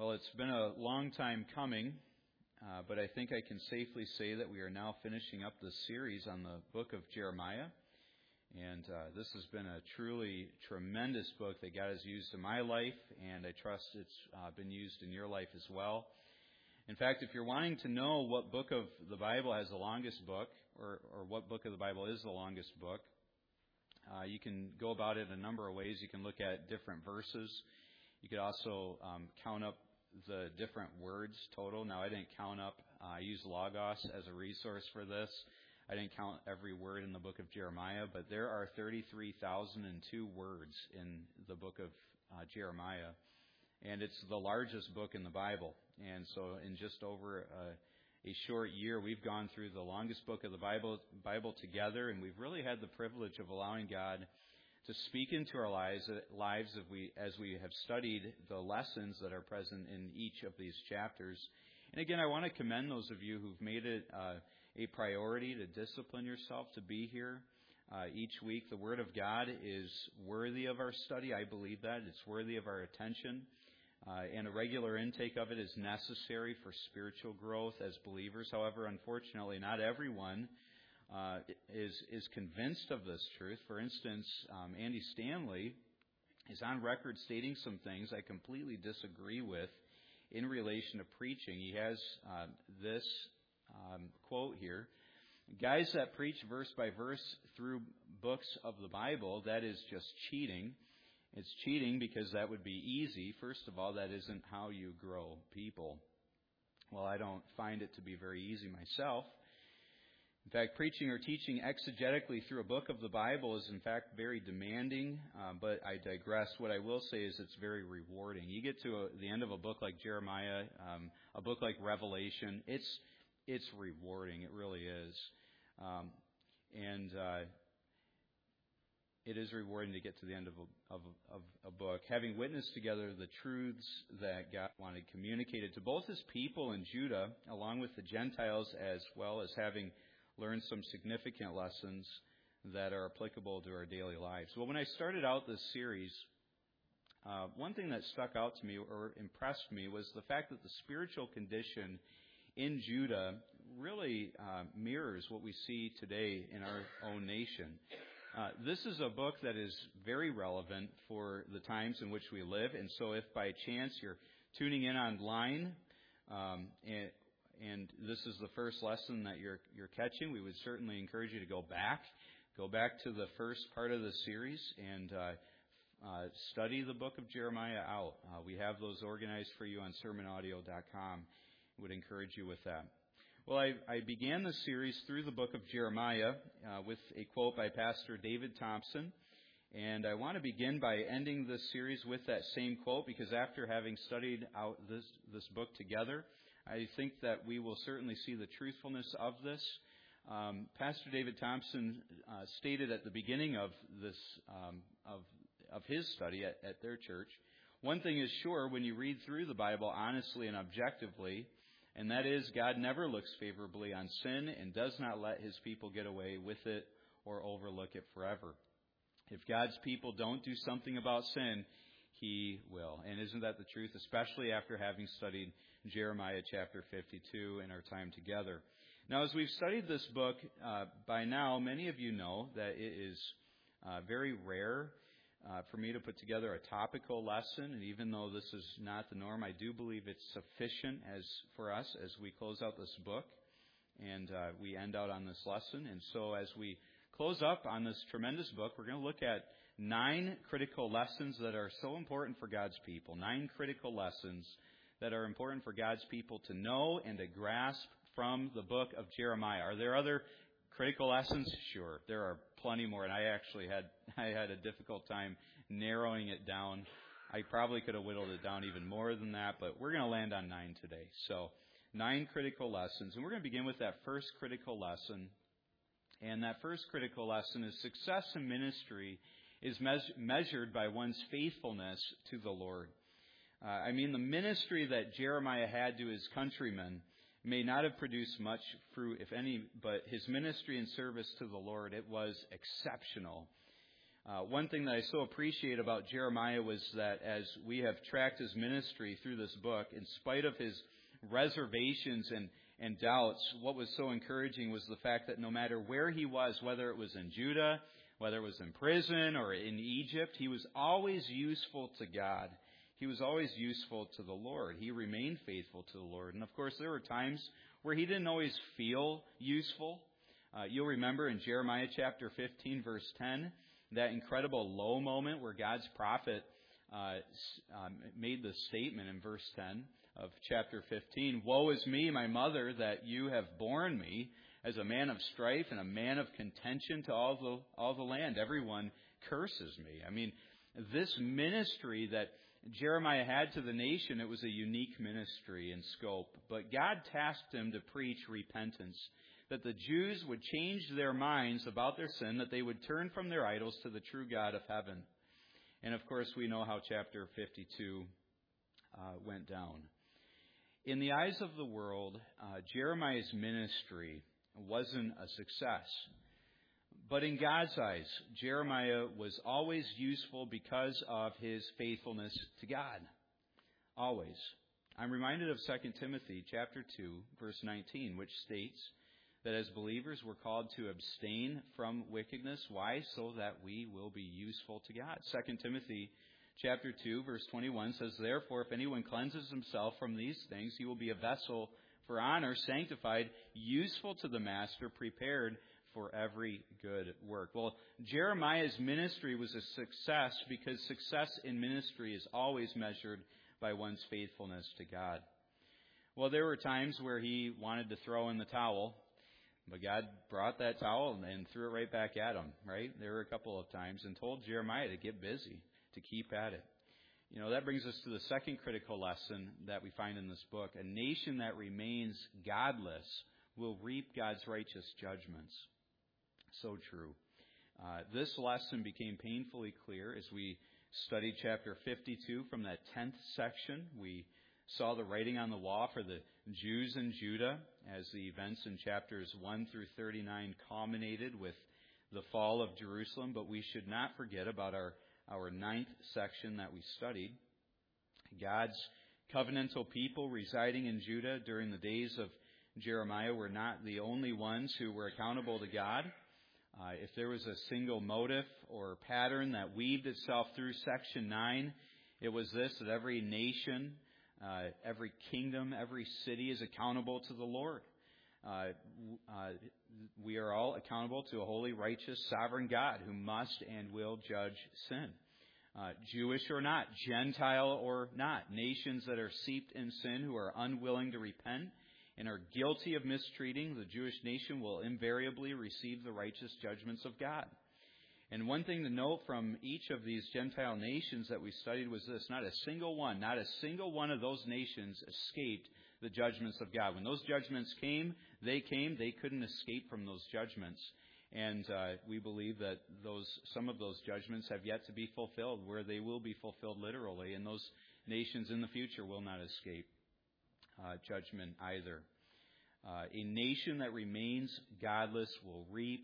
Well, it's been a long time coming, but I think I can safely say that we are now finishing up the series on the book of Jeremiah. And this has been a truly tremendous book that God has used in my life, and I trust it's been used in your life as well. In fact, if you're wanting to know what book of the Bible has the longest book, or what book of the Bible is the longest book, you can go about it a number of ways. You can look at different verses. You could also count up the different words total. Now, I didn't count up. I used Logos as a resource for this. I didn't count every word in the book of Jeremiah, but there are 33,002 words in the book of Jeremiah. And it's the largest book in the Bible. And so in just over a short year, we've gone through the longest book of the Bible together, and we've really had the privilege of allowing God to speak into our lives as we have studied the lessons that are present in each of these chapters. And again, I want to commend those of you who've made it a priority to discipline yourself to be here each week. The Word of God is worthy of our study. I believe that. It's worthy of our attention. And a regular intake of it is necessary for spiritual growth as believers. However, unfortunately, not everyone is convinced of this truth. For instance, Andy Stanley is on record stating some things I completely disagree with in relation to preaching. He has this quote here: "Guys that preach verse by verse through books of the Bible, that is just cheating. It's cheating because that would be easy. First of all, that isn't how you grow people." Well, I don't find it to be very easy myself. In fact, preaching or teaching exegetically through a book of the Bible is, in fact, very demanding, but I digress. What I will say is it's very rewarding. You get to the end of a book like Jeremiah, a book like Revelation, it's rewarding. It really is. It is rewarding to get to the end of a book. Having witnessed together the truths that God wanted communicated to both His people in Judah, along with the Gentiles, as well as having learned some significant lessons that are applicable to our daily lives. Well, when I started out this series, one thing that stuck out to me or impressed me was the fact that the spiritual condition in Judah really mirrors what we see today in our own nation. This is a book that is very relevant for the times in which we live, and so if by chance you're tuning in online and this is the first lesson that you're catching, we would certainly encourage you to go back to the first part of the series and study the book of Jeremiah out. We have those organized for you on sermonaudio.com. I would encourage you with that. Well, I began the series through the book of Jeremiah with a quote by Pastor David Thompson. And I want to begin by ending this series with that same quote, because after having studied out this book together, I think that we will certainly see the truthfulness of this. Pastor David Thompson stated at the beginning of this of his study at their church, "One thing is sure when you read through the Bible honestly and objectively, and that is God never looks favorably on sin and does not let His people get away with it or overlook it forever. If God's people don't do something about sin, He will." And isn't that the truth, especially after having studied Jeremiah chapter 52 in our time together? Now, as we've studied this book, by now, many of you know that it is very rare for me to put together a topical lesson. And even though this is not the norm, I do believe it's sufficient for us as we close out this book and we end out on this lesson. And so as we close up on this tremendous book, we're going to look at 9 critical lessons that are so important for God's people. 9 critical lessons that are important for God's people to know and to grasp from the book of Jeremiah. Are there other critical lessons? Sure, there are plenty more, and I had a difficult time narrowing it down. I probably could have whittled it down even more than that, but we're going to land on 9 today. So 9 critical lessons, and we're going to begin with that first critical lesson. And that first critical lesson is success in ministry is measured by one's faithfulness to the Lord. The ministry that Jeremiah had to his countrymen may not have produced much fruit, if any, but his ministry and service to the Lord, it was exceptional. One thing that I so appreciate about Jeremiah was that as we have tracked his ministry through this book, in spite of his reservations and doubts, what was so encouraging was the fact that no matter where he was, whether it was in Judah, whether it was in prison or in Egypt, he was always useful to God. He was always useful to the Lord. He remained faithful to the Lord. And of course, there were times where he didn't always feel useful. You'll remember in Jeremiah chapter 15, verse 10, that incredible low moment where God's prophet made the statement in verse 10 of chapter 15, "Woe is me, my mother, that you have borne me as a man of strife and a man of contention to all the land. Everyone curses me." I mean, this ministry that Jeremiah had to the nation, it was a unique ministry in scope. But God tasked him to preach repentance, that the Jews would change their minds about their sin, that they would turn from their idols to the true God of heaven. And of course, we know how chapter 52 went down. In the eyes of the world, Jeremiah's ministry wasn't a success. But in God's eyes, Jeremiah was always useful because of his faithfulness to God. Always. I'm reminded of 2 Timothy chapter 2, verse 19, which states that as believers we're called to abstain from wickedness. Why? So that we will be useful to God. 2 Timothy chapter 2, verse 21 says, "Therefore, if anyone cleanses himself from these things, he will be a vessel for honor, sanctified, useful to the master, prepared for every good work." Well, Jeremiah's ministry was a success because success in ministry is always measured by one's faithfulness to God. Well, there were times where he wanted to throw in the towel, but God brought that towel and threw it right back at him, right? There were a couple of times and told Jeremiah to get busy, to keep at it. That brings us to the second critical lesson that we find in this book. A nation that remains godless will reap God's righteous judgments. So true. This lesson became painfully clear as we studied chapter 52 from that 10th section. We saw the writing on the wall for the Jews in Judah as the events in chapters 1 through 39 culminated with the fall of Jerusalem. But we should not forget about our 9th section that we studied. God's covenantal people residing in Judah during the days of Jeremiah were not the only ones who were accountable to God. If there was a single motive or pattern that weaved itself through section 9, it was this: that every nation, every kingdom, every city is accountable to the Lord. We are all accountable to a holy, righteous, sovereign God who must and will judge sin. Jewish or not, Gentile or not, nations that are steeped in sin who are unwilling to repent and are guilty of mistreating the Jewish nation will invariably receive the righteous judgments of God. And one thing to note from each of these Gentile nations that we studied was this: not a single one of those nations escaped the judgments of God. When those judgments came, they couldn't escape from those judgments. And we believe that some of those judgments have yet to be fulfilled, where they will be fulfilled literally, and those nations in the future will not escape judgment either. A nation that remains godless will reap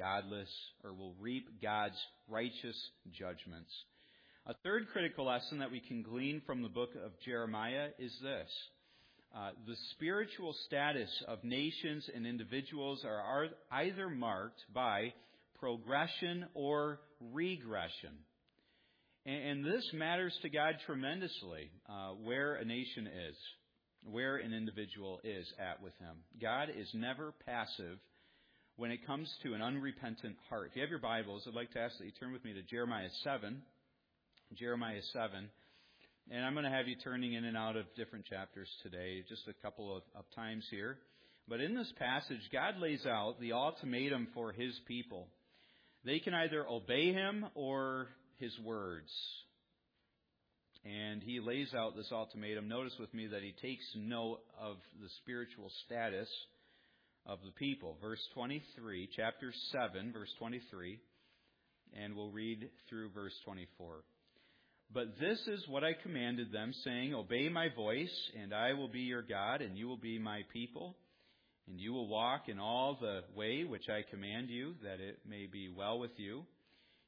God's righteous judgments. A third critical lesson that we can glean from the book of Jeremiah is this: the spiritual status of nations and individuals are either marked by progression or regression. And this matters to God tremendously, where a nation is, where an individual is at with Him. God is never passive when it comes to an unrepentant heart. If you have your Bibles, I'd like to ask that you turn with me to Jeremiah 7. Jeremiah 7. And I'm going to have you turning in and out of different chapters today, just a couple of times here. But in this passage, God lays out the ultimatum for His people. They can either obey Him or His words. And He lays out this ultimatum. Notice with me that He takes note of the spiritual status of the people. Verse 23, chapter 7, verse 23, and we'll read through verse 24. "But this is what I commanded them, saying, Obey my voice, and I will be your God, and you will be my people. And you will walk in all the way which I command you, that it may be well with you.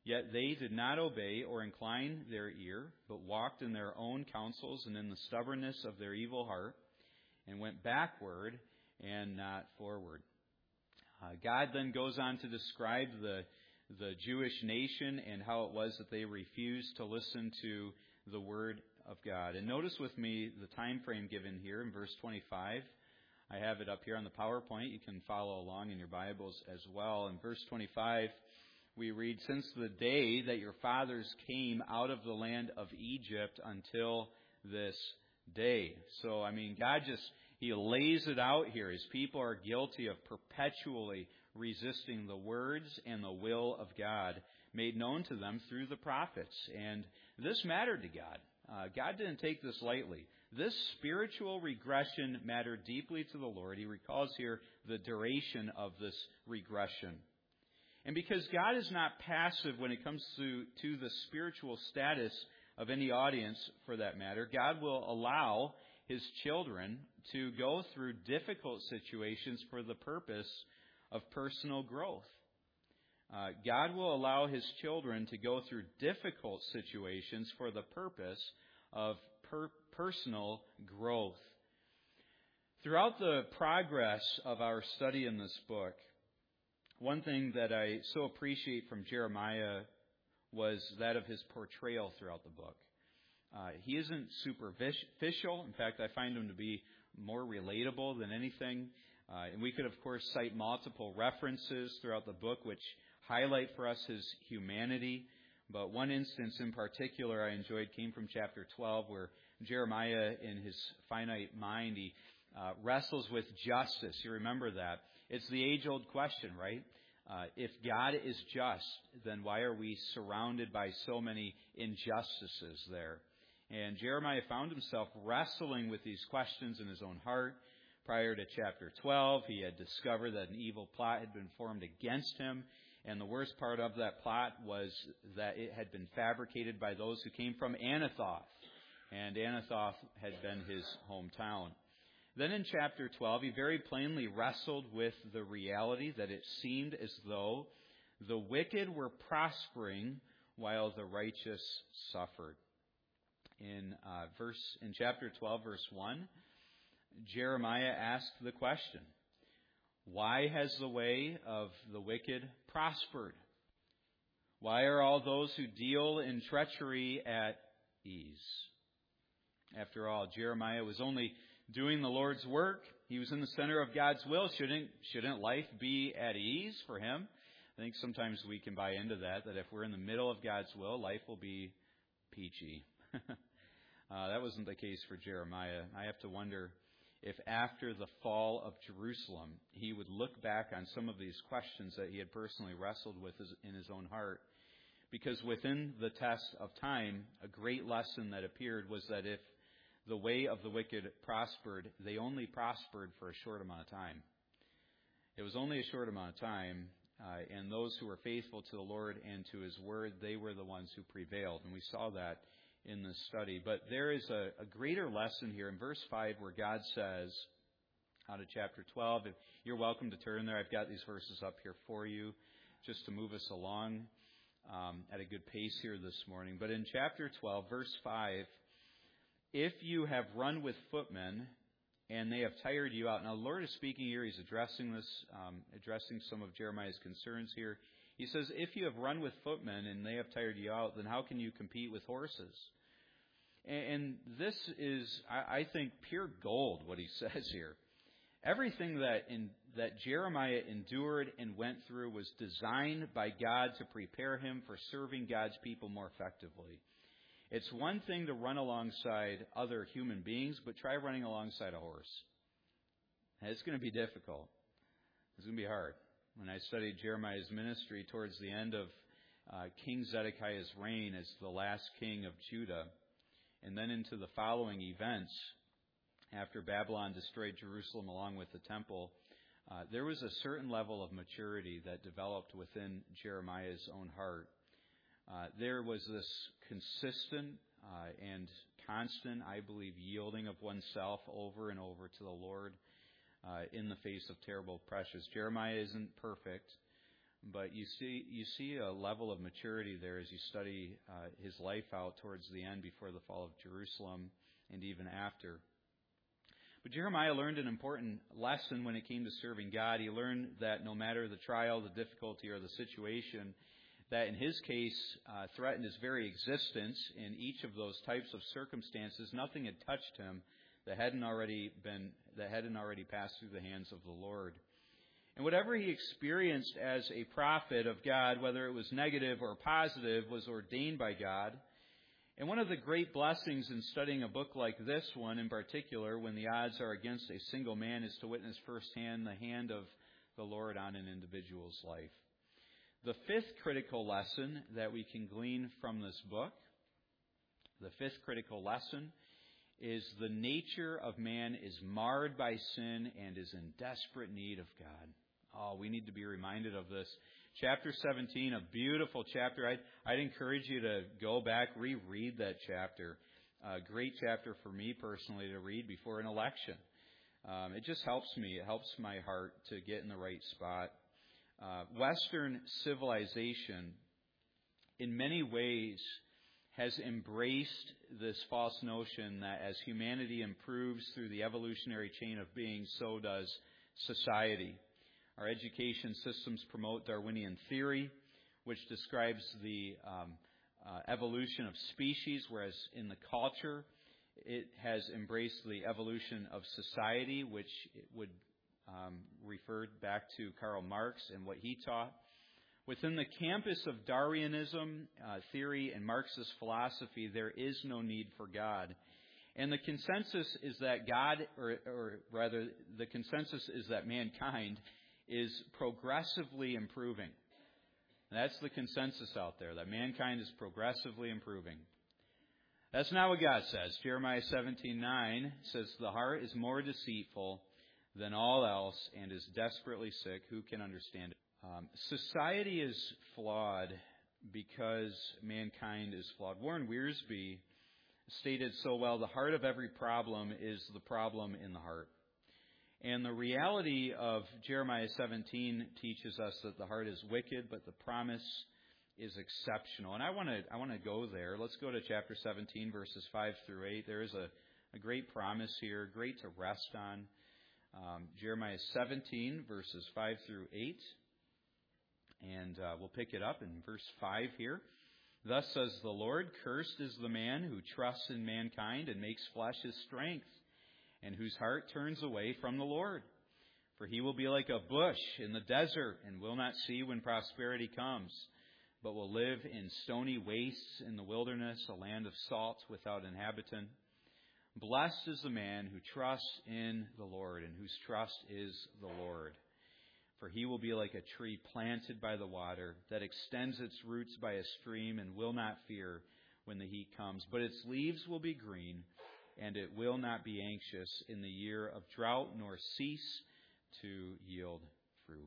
Yet they did not obey or incline their ear, but walked in their own counsels and in the stubbornness of their evil heart, and went backward and not forward. God then goes on to describe the Jewish nation and how it was that they refused to listen to the Word of God. And notice with me the time frame given here in verse 25. I have it up here on the PowerPoint. You can follow along in your Bibles as well. In verse 25, we read, "Since the day that your fathers came out of the land of Egypt until this day." So, God He lays it out here. His people are guilty of perpetually resisting the words and the will of God made known to them through the prophets. And this mattered to God. God didn't take this lightly. This spiritual regression mattered deeply to the Lord. He recalls here the duration of this regression. And because God is not passive when it comes to the spiritual status of any audience, for that matter, God will allow His children to go through difficult situations for the purpose of personal growth. God will allow His children to go through difficult situations for the purpose of personal growth. Throughout the progress of our study in this book, one thing that I so appreciate from Jeremiah was that of his portrayal throughout the book. He isn't superficial. In fact, I find him to be more relatable than anything. And we could, of course, cite multiple references throughout the book which highlight for us his humanity. But one instance in particular I enjoyed came from chapter 12, where Jeremiah, in his finite mind, he wrestles with justice. You remember that. It's the age-old question, right? If God is just, then why are we surrounded by so many injustices there? And Jeremiah found himself wrestling with these questions in his own heart. Prior to chapter 12, he had discovered that an evil plot had been formed against him. And the worst part of that plot was that it had been fabricated by those who came from Anathoth. And Anathoth had been his hometown. Then in chapter 12, he very plainly wrestled with the reality that it seemed as though the wicked were prospering while the righteous suffered. In chapter 12, verse 1, Jeremiah asked the question, "Why has the way of the wicked prospered? Why are all those who deal in treachery at ease?" After all, Jeremiah was only doing the Lord's work. He was in the center of God's will. Shouldn't life be at ease for him? I think sometimes we can buy into that if we're in the middle of God's will, life will be peachy. That wasn't the case for Jeremiah. I have to wonder if after the fall of Jerusalem, he would look back on some of these questions that he had personally wrestled with in his own heart. Because within the test of time, a great lesson that appeared was that if the way of the wicked prospered, they only prospered for a short amount of time. It was only a short amount of time, and those who were faithful to the Lord and to His Word, they were the ones who prevailed. And we saw that in this study. But there is a greater lesson here in verse 5 where God says, out of chapter 12, if you're welcome to turn there. I've got these verses up here for you just to move us along at a good pace here this morning. But in chapter 12, verse 5, "If you have run with footmen and they have tired you out." Now, the Lord is speaking here. He's addressing some of Jeremiah's concerns here. He says, "If you have run with footmen and they have tired you out, then how can you compete with horses?" And this is, I think, pure gold, what he says here. Everything that Jeremiah endured and went through was designed by God to prepare him for serving God's people more effectively. It's one thing to run alongside other human beings, but try running alongside a horse. It's going to be difficult. It's going to be hard. When I studied Jeremiah's ministry towards the end of King Zedekiah's reign as the last king of Judah, and then into the following events after Babylon destroyed Jerusalem along with the temple, there was a certain level of maturity that developed within Jeremiah's own heart. There was this consistent and constant, I believe, yielding of oneself over and over to the Lord in the face of terrible pressures. Jeremiah isn't perfect, But you see a level of maturity there as you study his life out towards the end before the fall of Jerusalem and even after. But Jeremiah learned an important lesson when it came to serving God. He learned that no matter the trial, the difficulty, or the situation that in his case threatened his very existence, in each of those types of circumstances, nothing had touched him that hadn't already passed through the hands of the Lord. And whatever he experienced as a prophet of God, whether it was negative or positive, was ordained by God. And one of the great blessings in studying a book like this one in particular, when the odds are against a single man, is to witness firsthand the hand of the Lord on an individual's life. The fifth critical lesson that we can glean from this book, the fifth critical lesson, is the nature of man is marred by sin and is in desperate need of God. Oh, we need to be reminded of this. Chapter 17, a beautiful chapter. I'd encourage you to go back, reread that chapter. A great chapter for me personally to read before an election. It just helps me. It helps my heart to get in the right spot. Western civilization, in many ways, has embraced this false notion that as humanity improves through the evolutionary chain of being, so does society. Our education systems promote Darwinian theory, which describes the evolution of species, whereas in the culture, it has embraced the evolution of society, which would refer back to Karl Marx and what he taught. Within the campus of Darwinism, theory, and Marxist philosophy, there is no need for God. And the consensus is that the consensus is that mankind is progressively improving. And that's the consensus out there, that mankind is progressively improving. That's not what God says. Jeremiah 17:9 says, "The heart is more deceitful than all else and is desperately sick. Who can understand it?" Society is flawed because mankind is flawed. Warren Wiersbe stated so well, the heart of every problem is the problem in the heart. And the reality of Jeremiah 17 teaches us that the heart is wicked, but the promise is exceptional. And I want to go there. Let's go to chapter 17, verses 5 through 8. There is a great promise here, great to rest on. Jeremiah 17, verses 5 through 8. And we'll pick it up in verse 5 here. "Thus says the Lord, cursed is the man who trusts in mankind and makes flesh his strength, and whose heart turns away from the Lord. For he will be like a bush in the desert and will not see when prosperity comes, but will live in stony wastes in the wilderness, a land of salt without inhabitant. Blessed is the man who trusts in the Lord and whose trust is the Lord. For he will be like a tree planted by the water that extends its roots by a stream and will not fear when the heat comes. But its leaves will be green, and it will not be anxious in the year of drought, nor cease to yield fruit."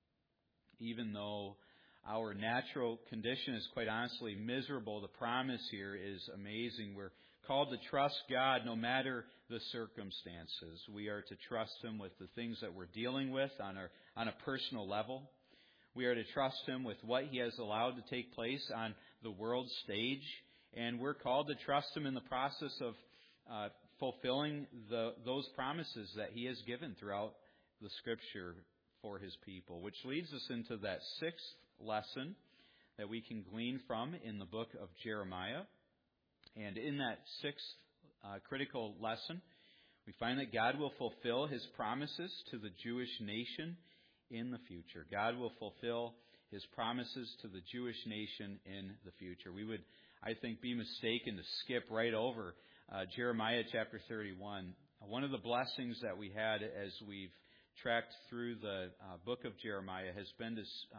Even though our natural condition is quite honestly miserable, the promise here is amazing. We're called to trust God no matter the circumstances. We are to trust Him with the things that we're dealing with on a personal level. We are to trust Him with what He has allowed to take place on the world stage. And we're called to trust Him in the process of fulfilling those promises that He has given throughout the Scripture for His people. Which leads us into that sixth lesson that we can glean from in the book of Jeremiah. And in that sixth critical lesson, we find that God will fulfill His promises to the Jewish nation in the future. God will fulfill His promises to the Jewish nation in the future. We would, I think, be mistaken to skip right over Jeremiah chapter 31. One of the blessings that we had as we've tracked through the book of Jeremiah has been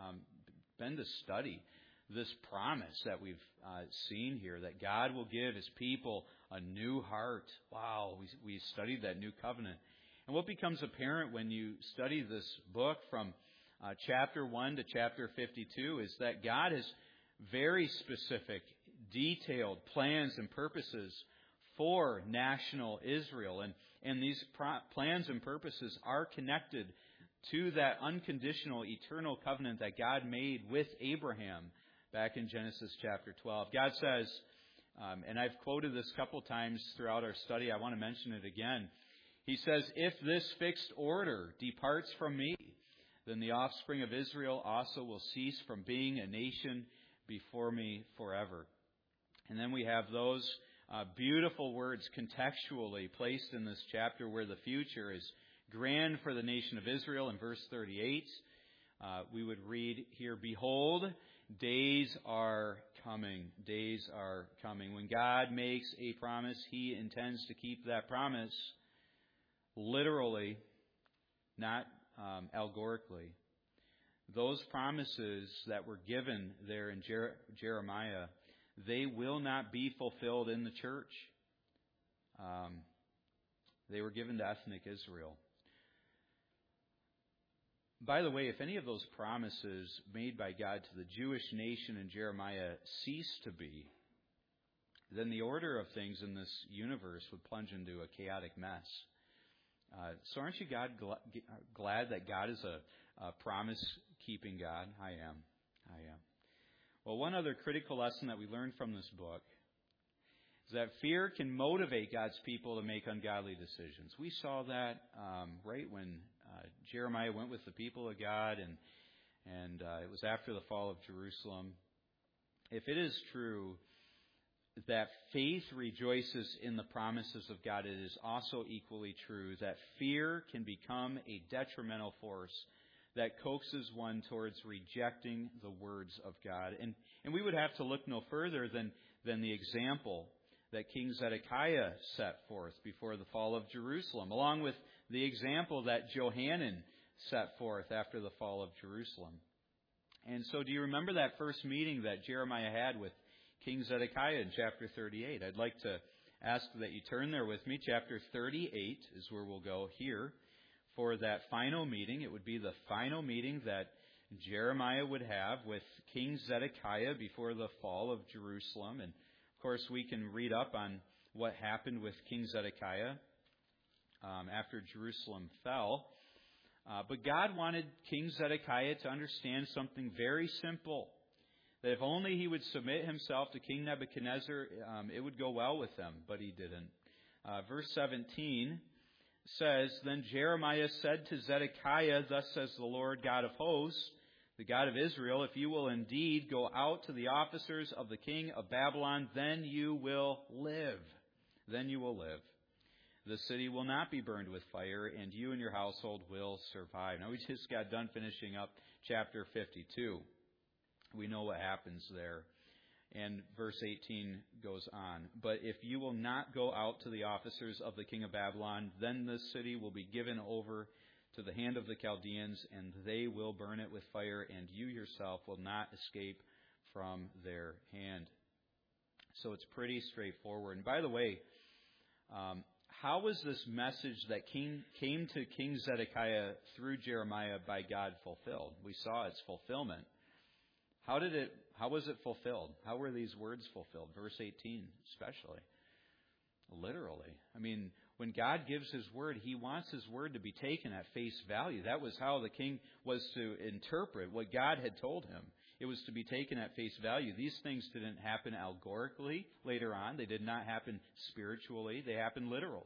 to study this promise that we've seen here, that God will give His people a new heart. Wow, we studied that new covenant. And what becomes apparent when you study this book from chapter 1 to chapter 52 is that God has very specific, detailed plans and purposes for national Israel. And these plans and purposes are connected to that unconditional, eternal covenant that God made with Abraham back in Genesis chapter 12. God says, and I've quoted this a couple times throughout our study, I want to mention it again. He says, if this fixed order departs from me, then the offspring of Israel also will cease from being a nation before me forever. And then we have those beautiful words contextually placed in this chapter where the future is grand for the nation of Israel. In verse 38, we would read here, behold, days are coming. Days are coming. When God makes a promise, He intends to keep that promise literally, not allegorically. Those promises that were given there in Jeremiah, they will not be fulfilled in the church. They were given to ethnic Israel. By the way, if any of those promises made by God to the Jewish nation in Jeremiah cease to be, then the order of things in this universe would plunge into a chaotic mess. So aren't you glad that God is a promise-keeping God? I am. Well, one other critical lesson that we learned from this book is that fear can motivate God's people to make ungodly decisions. We saw that right when Jeremiah went with the people of God, and it was after the fall of Jerusalem. If it is true that faith rejoices in the promises of God, it is also equally true that fear can become a detrimental force that coaxes one towards rejecting the words of God. And we would have to look no further than the example that King Zedekiah set forth before the fall of Jerusalem, along with the example that Johanan set forth after the fall of Jerusalem. And so do you remember that first meeting that Jeremiah had with King Zedekiah in chapter 38? I'd like to ask that you turn there with me. Chapter 38 is where we'll go here for that final meeting. It would be the final meeting that Jeremiah would have with King Zedekiah before the fall of Jerusalem. And of course, we can read up on what happened with King Zedekiah after Jerusalem fell. But God wanted King Zedekiah to understand something very simple. That if only he would submit himself to King Nebuchadnezzar, it would go well with them. But he didn't. Verse 17 says, Then Jeremiah said to Zedekiah, Thus says the Lord God of hosts, the God of Israel, if you will indeed go out to the officers of the king of Babylon, then you will live. Then you will live. The city will not be burned with fire, and you and your household will survive. Now, we just got done finishing up chapter 52. We know what happens there. And verse 18 goes on. But if you will not go out to the officers of the king of Babylon, then the city will be given over to the hand of the Chaldeans, and they will burn it with fire, and you yourself will not escape from their hand. So it's pretty straightforward. And by the way, how was this message that came to King Zedekiah through Jeremiah by God fulfilled? We saw its fulfillment. How was it fulfilled? How were these words fulfilled? Verse 18 especially. Literally. I mean, when God gives His word, He wants His word to be taken at face value. That was how the king was to interpret what God had told him. It was to be taken at face value. These things didn't happen allegorically later on. They did not happen spiritually. They happened literally.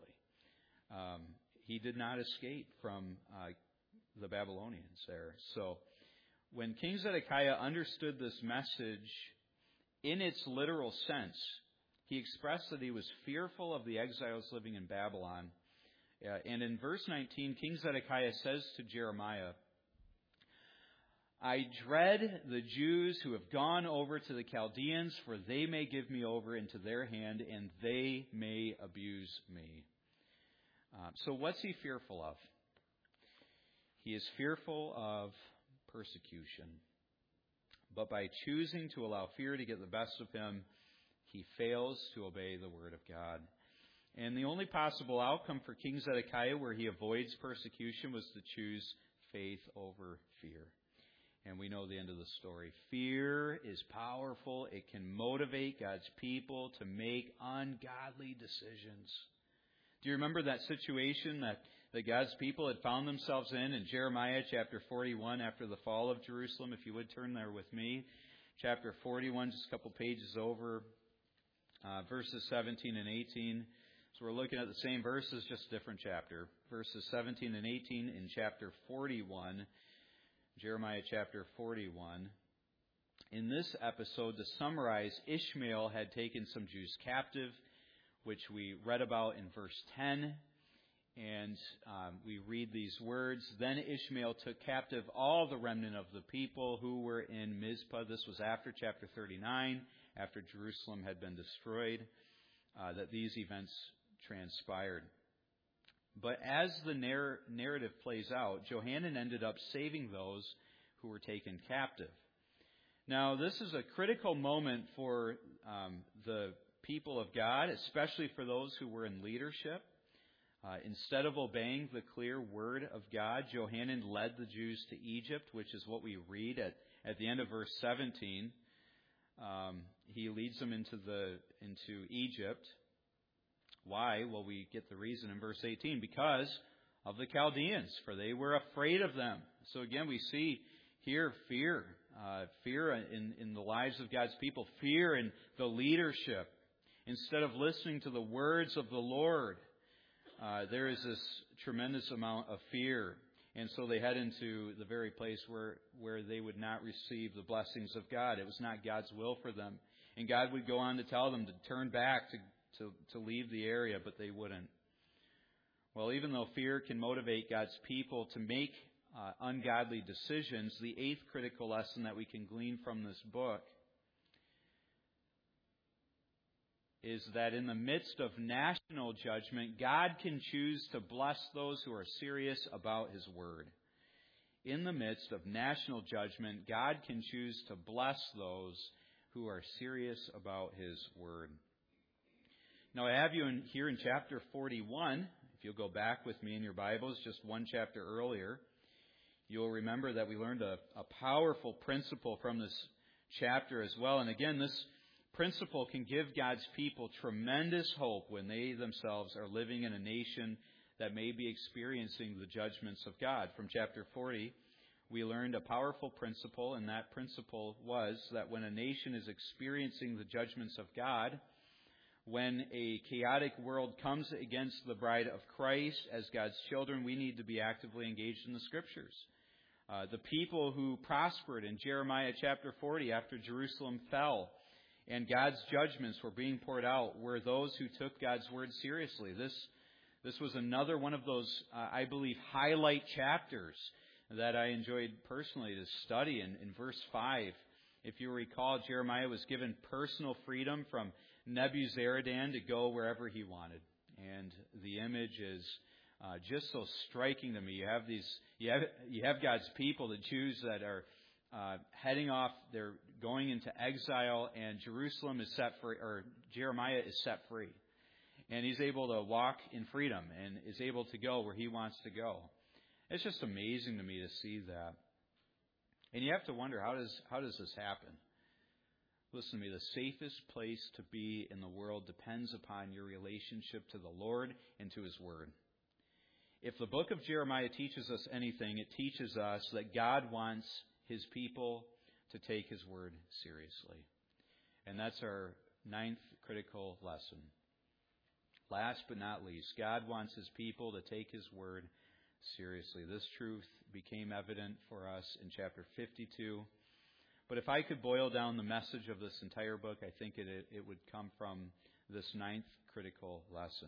He did not escape from the Babylonians there. So when King Zedekiah understood this message in its literal sense, he expressed that he was fearful of the exiles living in Babylon. And in verse 19, King Zedekiah says to Jeremiah, I dread the Jews who have gone over to the Chaldeans, for they may give me over into their hand, and they may abuse me. So what's he fearful of? He is fearful of persecution. But by choosing to allow fear to get the best of him, he fails to obey the word of God. And the only possible outcome for King Zedekiah where he avoids persecution was to choose faith over fear. And we know the end of the story. Fear is powerful. It can motivate God's people to make ungodly decisions. Do you remember that situation that God's people had found themselves in Jeremiah chapter 41 after the fall of Jerusalem? If you would turn there with me. Chapter 41, just a couple pages over, verses 17 and 18. So we're looking at the same verses, just a different chapter. Verses 17 and 18 in chapter 41, Jeremiah chapter 41. In this episode, to summarize, Ishmael had taken some Jews captive, which we read about in verse 10. And we read these words, "Then Ishmael took captive all the remnant of the people who were in Mizpah." This was after chapter 39, after Jerusalem had been destroyed, that these events transpired. But as the narrative plays out, Johanan ended up saving those who were taken captive. Now, this is a critical moment for the people of God, especially for those who were in leadership. Instead of obeying the clear word of God, Johanan led the Jews to Egypt, which is what we read at the end of verse 17. He leads them into Egypt. Why? Well, we get the reason in verse 18. Because of the Chaldeans, for they were afraid of them. So again, we see here fear. Fear in the lives of God's people. Fear in the leadership. Instead of listening to the words of the Lord, there is this tremendous amount of fear. And so they head into the very place where they would not receive the blessings of God. It was not God's will for them. And God would go on to tell them to turn back, to leave the area, but they wouldn't. Well, even though fear can motivate God's people to make ungodly decisions, the eighth critical lesson that we can glean from this book is that in the midst of national judgment, God can choose to bless those who are serious about His Word. In the midst of national judgment, God can choose to bless those who are serious about His Word. Now, I have you here in chapter 41. If you'll go back with me in your Bibles, just one chapter earlier, you'll remember that we learned a powerful principle from this chapter as well. And again, this principle can give God's people tremendous hope when they themselves are living in a nation that may be experiencing the judgments of God. From chapter 40, we learned a powerful principle, and that principle was that when a nation is experiencing the judgments of God, when a chaotic world comes against the bride of Christ, as God's children, we need to be actively engaged in the Scriptures. The people who prospered in Jeremiah chapter 40 after Jerusalem fell and God's judgments were being poured out were those who took God's word seriously. This was another one of those, I believe, highlight chapters that I enjoyed personally to study. In verse 5, if you recall, Jeremiah was given personal freedom from Nebuzaradan to go wherever he wanted. And the image is just so striking to me. You have God's people, the Jews that are heading off. They're going into exile, and Jerusalem is set free, or Jeremiah is set free, and he's able to walk in freedom and is able to go where he wants to go. It's just amazing to me to see that, and you have to wonder how does this happen? Listen to me. The safest place to be in the world depends upon your relationship to the Lord and to His Word. If the book of Jeremiah teaches us anything, it teaches us that God wants His people to take His Word seriously. And that's our ninth critical lesson. Last but not least, God wants His people to take His Word seriously. This truth became evident for us in chapter 52. But if I could boil down the message of this entire book, I think it would come from this ninth critical lesson.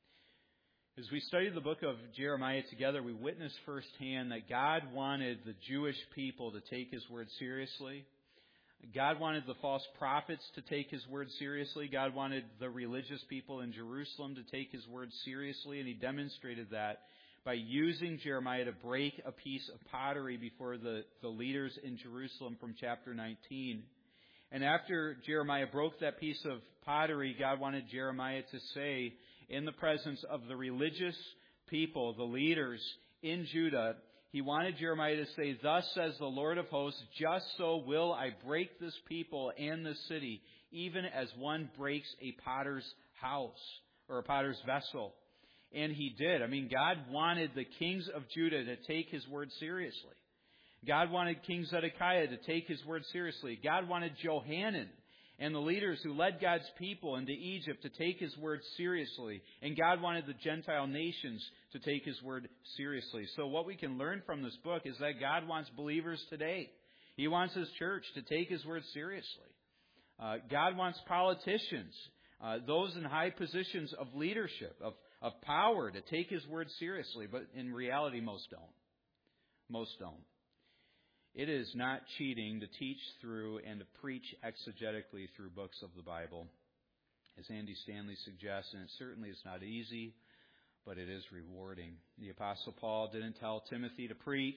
As we studied the book of Jeremiah together, we witnessed firsthand that God wanted the Jewish people to take His word seriously. God wanted the false prophets to take His word seriously. God wanted the religious people in Jerusalem to take His word seriously, and He demonstrated that by using Jeremiah to break a piece of pottery before the leaders in Jerusalem from chapter 19. And after Jeremiah broke that piece of pottery, God wanted Jeremiah to say, in the presence of the religious people, the leaders in Judah, he wanted Jeremiah to say, "Thus says the Lord of hosts, just so will I break this people and this city, even as one breaks a potter's house," or a potter's vessel. And He did. I mean, God wanted the kings of Judah to take His word seriously. God wanted King Zedekiah to take his word seriously. God wanted Johanan and the leaders who led God's people into Egypt to take His word seriously. And God wanted the Gentile nations to take His word seriously. So what we can learn from this book is that God wants believers today. He wants His church to take His word seriously. God wants politicians, those in high positions of leadership, of power, to take His word seriously. But in reality, most don't. Most don't. It is not cheating to teach through and to preach exegetically through books of the Bible, as Andy Stanley suggests, and it certainly is not easy, but it is rewarding. The Apostle Paul didn't tell Timothy to preach.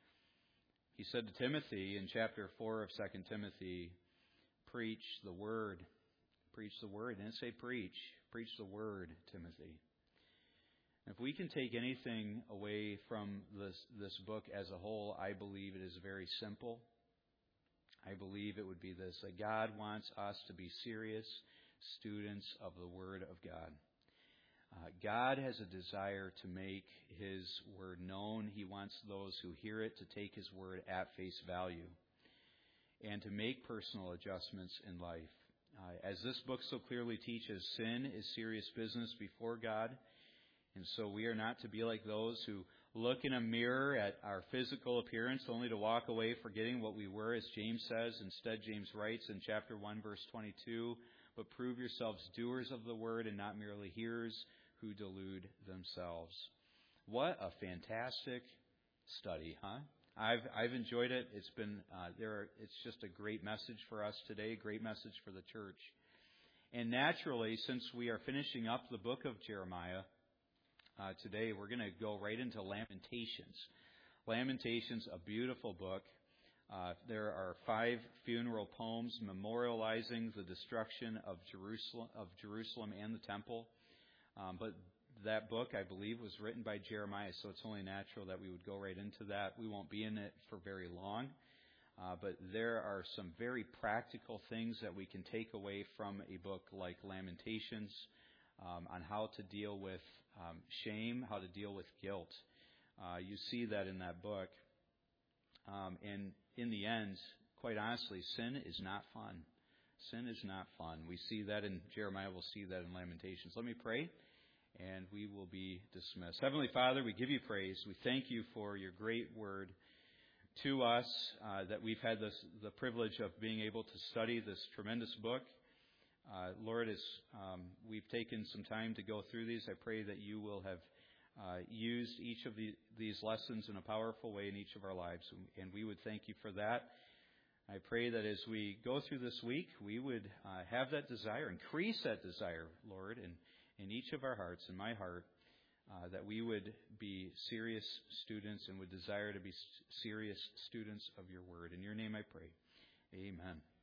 He said to Timothy in chapter 4 of 2 Timothy, preach the word. Preach the word. He didn't say preach. Preach the word, Timothy. If we can take anything away from this book as a whole, I believe it is very simple. I believe it would be this: that God wants us to be serious students of the Word of God. God has a desire to make His Word known. He wants those who hear it to take His Word at face value and to make personal adjustments in life. As this book so clearly teaches, sin is serious business before God. And so we are not to be like those who look in a mirror at our physical appearance only to walk away forgetting what we were, as James says. Instead, James writes in chapter 1, verse 22, but prove yourselves doers of the word and not merely hearers who delude themselves. What a fantastic study, huh? I've enjoyed it. It's been it's just a great message for us today, a great message for the church. And naturally, since we are finishing up the book of Jeremiah, today we're going to go right into Lamentations. Lamentations, a beautiful book. There are 5 funeral poems memorializing the destruction of Jerusalem and the temple. But that book, I believe, was written by Jeremiah, so it's only natural that we would go right into that. We won't be in it for very long. But there are some very practical things that we can take away from a book like Lamentations on how to deal with shame, how to deal with guilt. You see that in that book. And in the end, quite honestly, sin is not fun. Sin is not fun. We see that in Jeremiah. We'll see that in Lamentations. Let me pray, and we will be dismissed. Heavenly Father, we give you praise. We thank you for your great word to us, that we've had the privilege of being able to study this tremendous book. Lord, as we've taken some time to go through these, I pray that you will have used each of these lessons in a powerful way in each of our lives, and we would thank you for that. I pray that as we go through this week, we would have that desire, increase that desire, Lord, in each of our hearts, in my heart, that we would be serious students and would desire to be serious students of your word. In your name I pray. Amen.